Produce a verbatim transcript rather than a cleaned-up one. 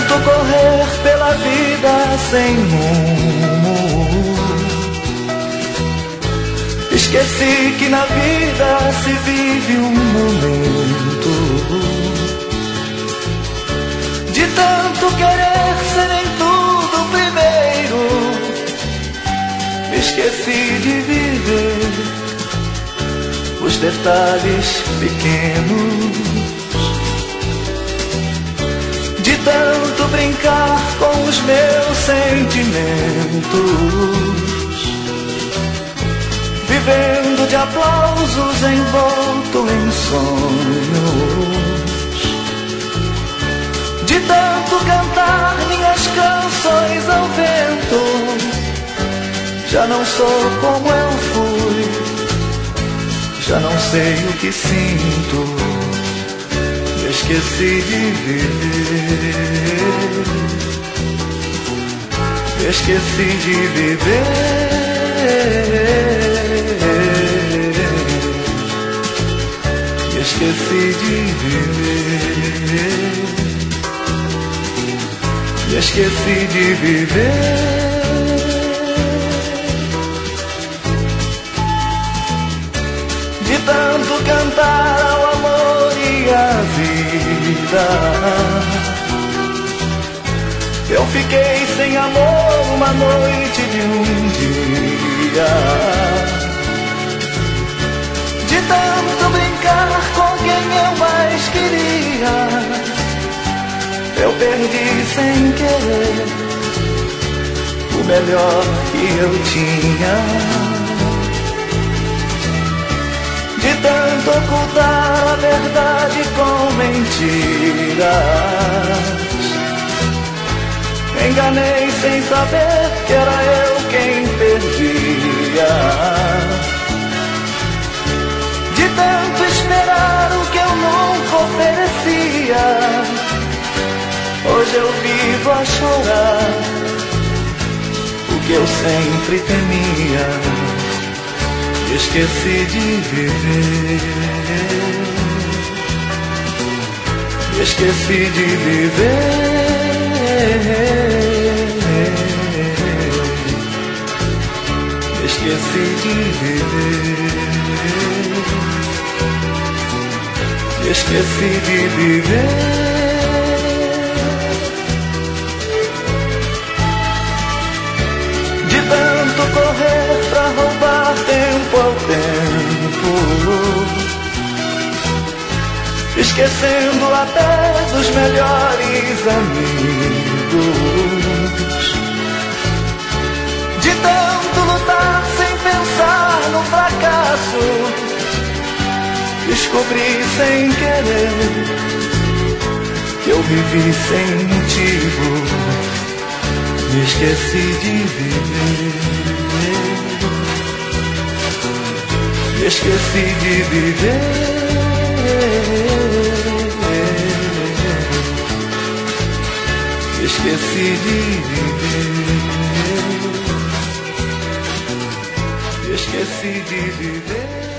tanto correr pela vida sem rumo, esqueci que na vida se vive um momento. De tanto querer ser em tudo primeiro, esqueci de viver os detalhes pequenos. De tanto brincar com os meus sentimentos, vivendo de aplausos envolto em sonhos. De tanto cantar minhas canções ao vento, já não sou como eu fui, já não sei o que sinto. Esqueci de viver, esqueci de viver, esqueci de viver, esqueci de viver. De tanto cantar ao amor e à vida, eu fiquei sem amor uma noite de um dia. De tanto brincar com quem eu mais queria, eu perdi sem querer o melhor que eu tinha. De tanto ocultar a verdade com mentiras, enganei sem saber que era eu quem perdia. De tanto esperar o que eu nunca oferecia, hoje eu vivo a chorar o que eu sempre temia. Esqueci de viver, esqueci de viver, esqueci de viver, esqueci de viver. De tanto correr pra roubar tempo ao tempo, esquecendo até dos melhores amigos. De tanto lutar sem pensar no fracasso, descobri sem querer que eu vivi sem motivo. Me esqueci de viver, esqueci de viver, esqueci de viver, esqueci de viver.